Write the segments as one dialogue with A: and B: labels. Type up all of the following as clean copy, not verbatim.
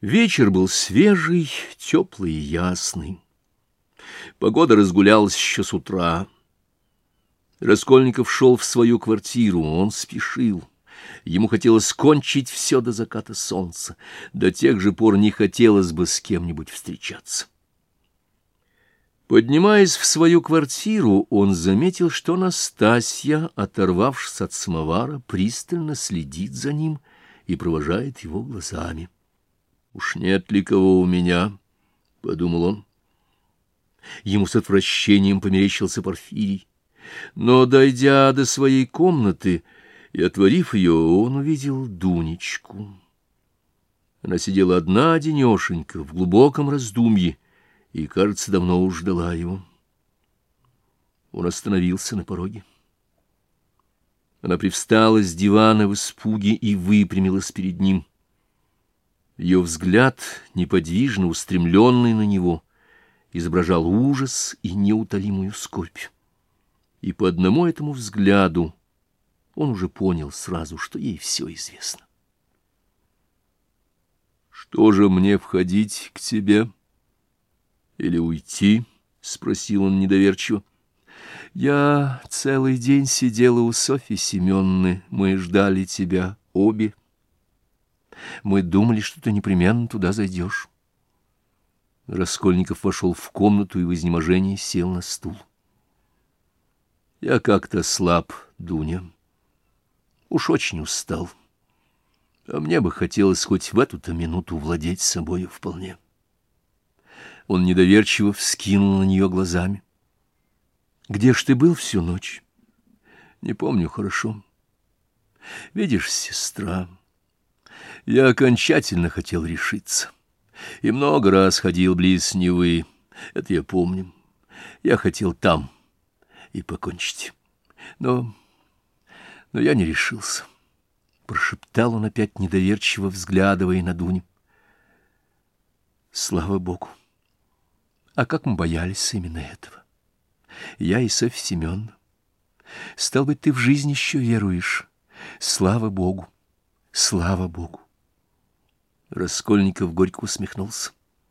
A: Вечер был свежий, теплый и ясный. Погода разгулялась еще с утра. Раскольников шел в свою квартиру, он спешил. Ему хотелось кончить все до заката солнца, до тех же пор не хотелось бы с кем-нибудь встречаться. Поднимаясь в свою квартиру, он заметил, что Настасья, оторвавшись от самовара, пристально следит за ним и провожает его глазами. «Уж нет ли кого у меня?» — подумал он. Ему с отвращением померещился Порфирий. Но, дойдя до своей комнаты и отворив ее, он увидел Дунечку. Она сидела одна-одинешенька в глубоком раздумье и, кажется, давно уж ждала его. Он остановился на пороге. Она привстала с дивана в испуге и выпрямилась перед ним. Ее взгляд, неподвижно устремленный на него, изображал ужас и неутолимую скорбь. И по одному этому взгляду он уже понял сразу, что ей все известно. «Что же мне, входить к тебе или уйти?» — спросил он недоверчиво. «Я целый день сидела у Софьи Семенны, мы ждали тебя обе. Мы думали, что ты непременно туда зайдешь». Раскольников вошел в комнату и в изнеможении сел на стул. «Я как-то слаб, Дуня. Уж очень устал. А мне бы хотелось хоть в эту-то минуту владеть собою вполне». Он недоверчиво вскинул на нее глазами. «Где ж ты был всю ночь?» «Не помню хорошо. Видишь, сестра, я окончательно хотел решиться. И много раз ходил близ Невы, это я помню. Я хотел там и покончить. Но я не решился», — прошептал он опять недоверчиво, взглядывая на Дуню. «Слава Богу! А как мы боялись именно этого! Я и Софья Семеновна. Стал быть, ты в жизнь еще веруешь. Слава Богу! Слава Богу!» Раскольников горько усмехнулся.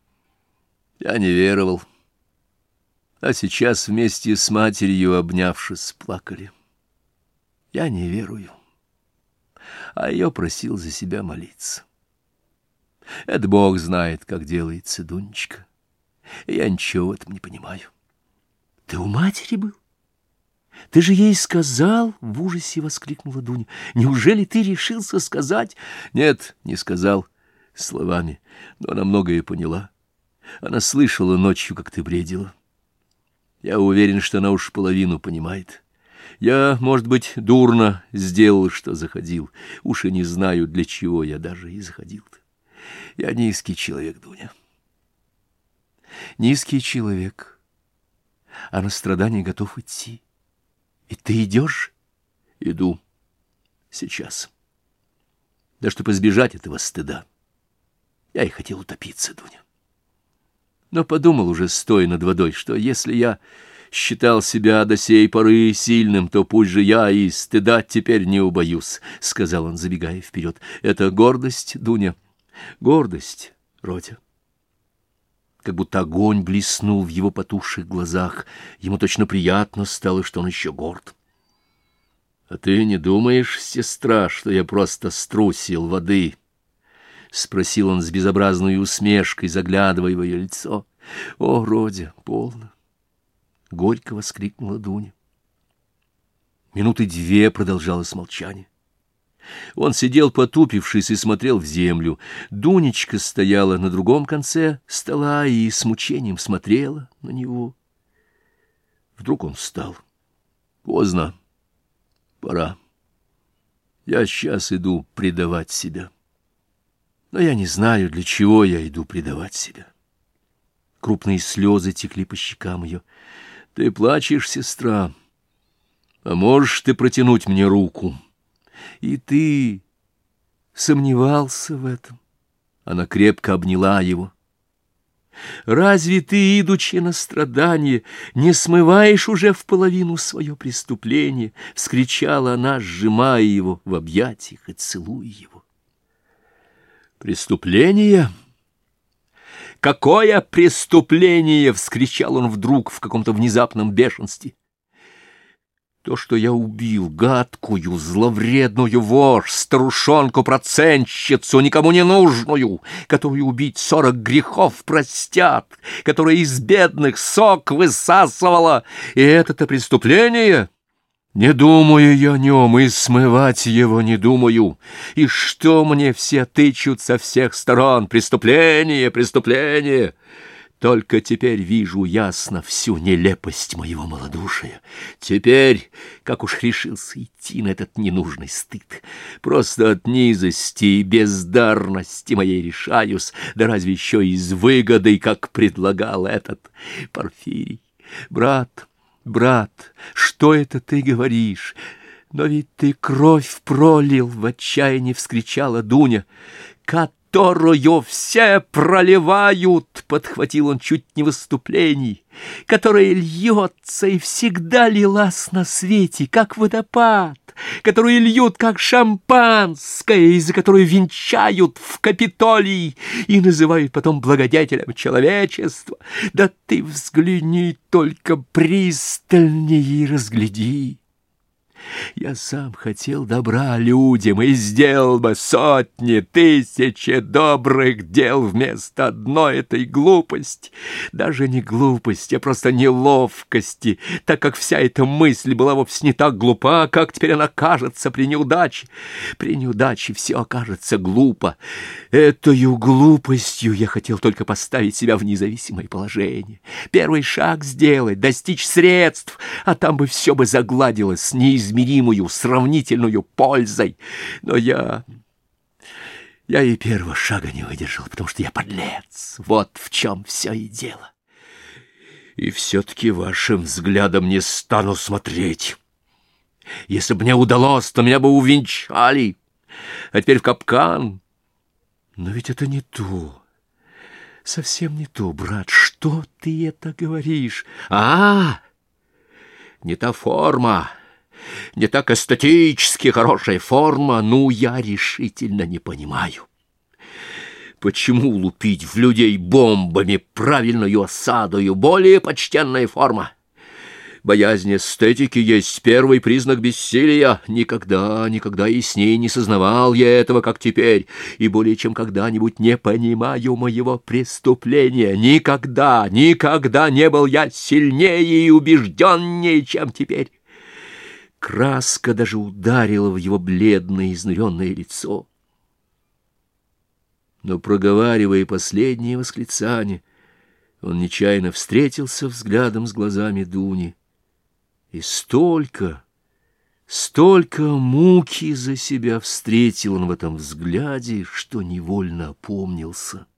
A: «Я не веровал, а сейчас вместе с матерью, обнявшись, плакали. Я не верую, а ее просил за себя молиться. Это Бог знает, как делается, Дунечка, и я ничего в этом не понимаю». «Ты у матери был? Ты же ей сказал?» — в ужасе воскликнула Дуня. «Неужели ты решился сказать?» «Нет, не сказал словами, но она многое поняла. Она слышала ночью, как ты бредила. Я уверен, что она уж половину понимает. Я, может быть, дурно сделал, что заходил. Уж и не знаю, для чего я даже и заходил-то. Я низкий человек, Дуня.
B: Низкий человек, а на страдания готов идти. И ты идешь?»
A: Иду. Сейчас. Да чтобы избежать этого стыда. Я и хотел утопиться, Дуня. Но подумал уже, стоя над водой, что если я считал себя до сей поры сильным, то пусть же я и стыда теперь не убоюсь, — сказал он, забегая вперед. Это гордость, Дуня, гордость, Родя. Как будто огонь блеснул в его потухших глазах. Ему точно приятно стало, что он еще горд. — А ты не думаешь, сестра, что я просто струсил воды? — спросил он с безобразной усмешкой, заглядывая в ее лицо. — О, Родя, полно! — горько воскликнула Дуня. Минуты две продолжалось молчание. Он сидел потупившись и смотрел в землю. Дунечка стояла на другом конце стола и с мучением смотрела на него. Вдруг он встал. — Поздно. Пора. Я сейчас иду предавать себя. Но я не знаю, для чего я иду предавать себя. Крупные слезы текли по щекам ее. — Ты плачешь, сестра? А можешь ты протянуть мне руку? И ты сомневался в этом? Она крепко обняла его. Разве ты, идучи на страдание, не смываешь уже в половину свое преступление? — вскричала она, сжимая его в объятиях и целуя его. — Преступление? Какое преступление! — вскричал он вдруг в каком-то внезапном бешенстве. То, что я убил гадкую, зловредную вошь, старушонку-процентщицу, никому не нужную, которую убить 40 грехов простят, которая из бедных сок высасывала, и это-то преступление? Не думаю я о нем, и смывать его не думаю. И что мне все тычут со всех сторон? Преступление, преступление! Только теперь вижу ясно всю нелепость моего малодушия. Теперь, как уж решился идти на этот ненужный стыд, просто от низости и бездарности моей решаюсь, да разве еще и с выгодой, как предлагал этот Порфирий. Брат, брат, что это ты говоришь? Но ведь ты кровь пролил, — в отчаянии вскричала Дуня. «Которую все проливают!» — подхватил он чуть не в выступлении, «которая льется и всегда лилась на свете, как водопад, которую льют, как шампанское, из-за которой венчают в Капитолии и называют потом благодетелем человечества. Да ты взгляни только пристальнее и разгляди. Я сам хотел добра людям и сделал бы сотни, тысячи добрых дел вместо одной этой глупости. Даже не глупости, а просто неловкости, так как вся эта мысль была вовсе не так глупа, как теперь она кажется при неудаче. При неудаче все окажется глупо. Этою глупостью я хотел только поставить себя в независимое положение. Первый шаг сделать, достичь средств, а там бы все бы загладилось с неизмеримую сравнительную пользой. Но я и первого шага не выдержал, потому что я подлец. Вот в чем все и дело. И все-таки вашим взглядом не стану смотреть. Если бы мне удалось, то меня бы увенчали. А теперь в капкан. Но ведь это не то. Совсем не то, брат. Что ты это говоришь? Не та форма. Не так эстетически хорошая форма. Ну, я решительно не понимаю. Почему лупить в людей бомбами правильную осадою более почтенная форма? Боязнь эстетики есть первый признак бессилия. Никогда яснее не сознавал я этого, как теперь, и более чем когда-нибудь не понимаю моего преступления. Никогда не был я сильнее и убежденнее, чем теперь. Краска даже ударила в его бледное, изнуренное лицо. Но, проговаривая последнее восклицание, он нечаянно встретился взглядом с глазами Дуни. И столько муки за себя встретил он в этом взгляде, что невольно опомнился.